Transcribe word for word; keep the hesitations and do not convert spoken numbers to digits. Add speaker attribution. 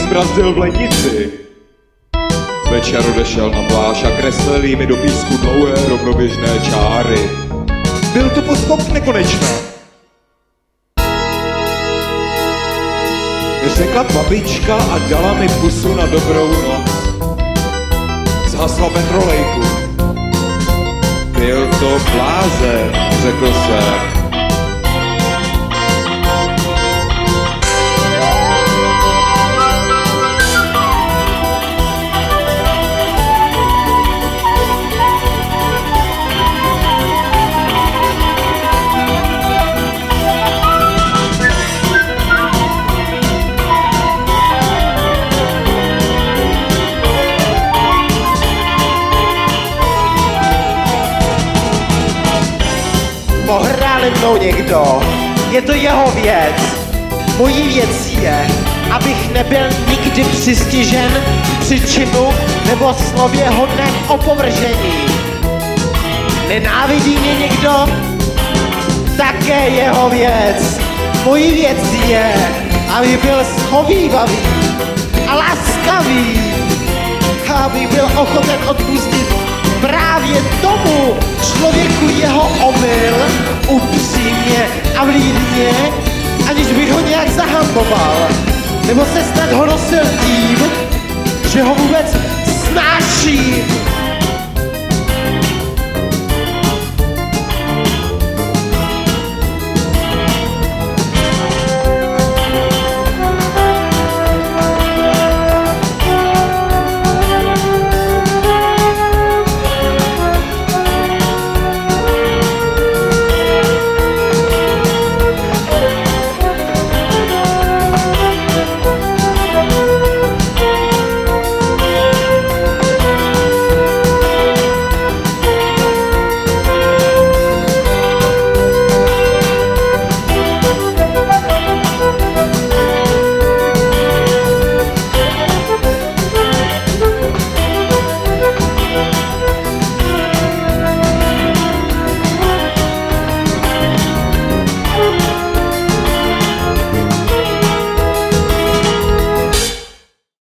Speaker 1: zbrazdil v lednici. Večer odešel na pláž a kreslil mi do písku dlouhé rovnoběžné čáry. Byl to poskok nekonečná. Řekla babička a dala mi pusu na dobrou noc. Zhasla ve trolejku. Byl to blázen, řekl jsem.
Speaker 2: Pohráli mnou někdo, je to jeho věc. Mojí věcí je, abych nebyl nikdy přistižen při činu nebo slově hodném opovržení. Nenávidí mě někdo? Také jeho věc. Mojí věcí je, aby byl schovívavý a laskavý, aby byl ochoten odpustit právě tomu člověku jeho omyl upřímně a vlídně, aniž bych ho nějak zahamboval, nebo se snad honosil tím,